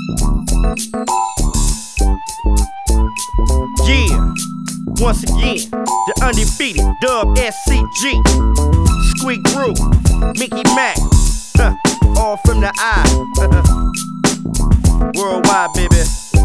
Yeah, once again, the undefeated Dub SCG, Squeak Roo, Mickey Mac, all from the eye. Worldwide, baby.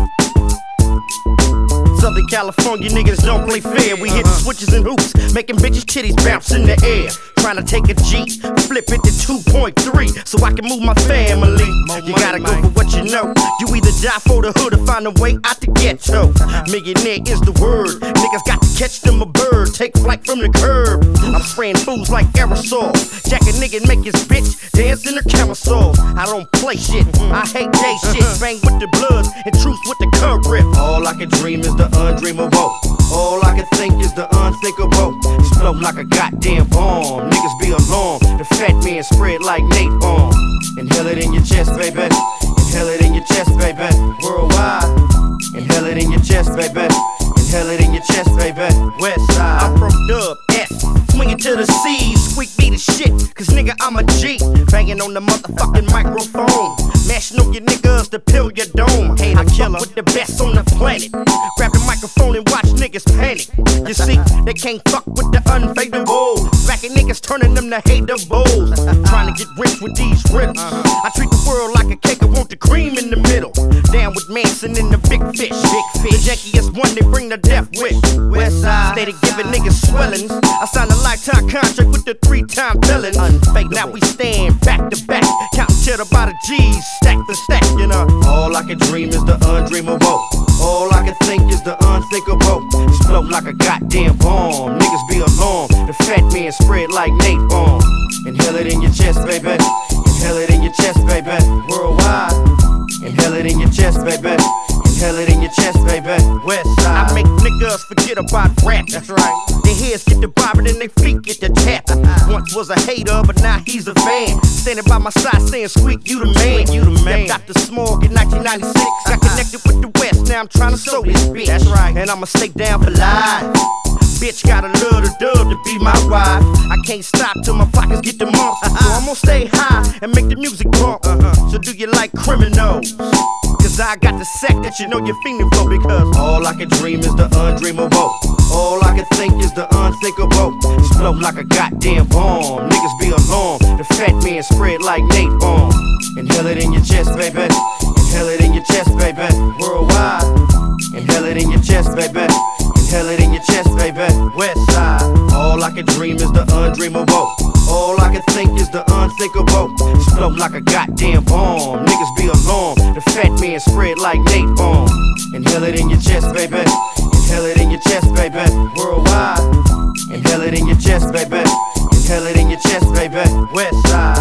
Southern California niggas don't play fair. We hit switches and hoops, making bitches titties bounce in the air. Trying to take a G, flip it to 2.3, so I can move my family. You gotta go for what you know. You either die for the hood or find a way out the ghetto. Millionaire is the word. Niggas got to catch them a bird, take flight from the curb. I'm spraying fools like aerosol. Jack a nigga and make his bitch dance in her camisole. I don't play shit, I hate gay shit. Bang with the bloods and truce with the curb rip. All I can dream is the undreamable. All I can think is the unthinkable. Explode like a goddamn bomb. Niggas be alarmed. The fat man spread like napalm. Inhale it in your chest, baby. Inhale it in your chest, baby. Worldwide. Inhale it in your chest, baby. Inhale it in your chest, baby. West side. I'm from Dub S. Swing it to the C's. Squeak be the shit. Cause nigga, I'm a G. Banging on the motherfucking microphone. Mashing on your niggas to peel your dome. I killer with the best on the planet. Grab the microphone and watch niggas panic. You see, they can't fuck with the unfadable. Blackin' niggas turning them to hateables. Trying to get rich with these riddles. I treat the world like a cake, I want the cream in the middle. Down with Manson and the big fish. The jankiest one, they bring the death wish. West side, steady giving niggas swellings. I signed a lifetime contract with the 3-time villain. Now we stand back to back, counting cheddar by the G's, stack for stack, you know. All I can dream is the undreamable. All I can think is the unthinkable. Explode like a goddamn bomb. Niggas be alarmed. The fat man spread like napalm. Inhale it in your chest, baby. Inhale it in your chest, baby. Worldwide. Inhale it in your chest, baby. Inhale it in your chest, baby. West side. I make niggas forget about rap. That's right. Their heads get to bobbing and their feet get to tapping. Once was a hater, but now he's a fan. Standing by my side saying, Squeak, you the man. You the man. Stepped out the smog in 1996. Got connected with the West, now I'm trying to show this bitch. That's right. And I'ma stay down for life. Bitch gotta love the dub to be my wife. I can't stop till my pockets get the mumps. So I'm gonna stay high and make the music bump. So do you like criminals? Cause I got the sack that you know you're fiending for. Because all I can dream is the undreamable. All I can think is the unthinkable. Explode like a goddamn bomb. Niggas be alarmed. The fat man spread like napalm. Inhale it in your chest, baby. Inhale it in your chest, baby. Worldwide. Inhale it in your chest, baby. Inhale it in your chest, baby. West side. All I can dream is the undreamable. All I can think is the unthinkable. Explode like a goddamn bomb. Niggas be alarmed. The fat man spread like napalm. Inhale it in your chest, baby. Inhale it in your chest, baby. Worldwide. Inhale it in your chest, baby. Inhale it in your chest, baby. West side.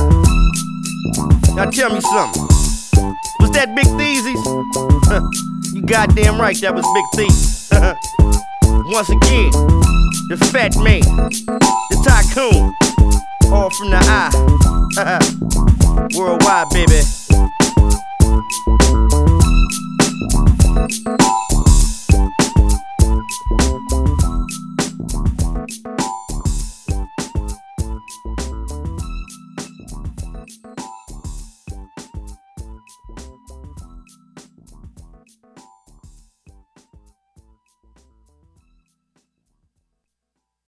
Now tell me something. Was that Big Theezy's? You goddamn right, that was Big Thief. Once again, the fat man, the tycoon, all from the eye. Worldwide, baby.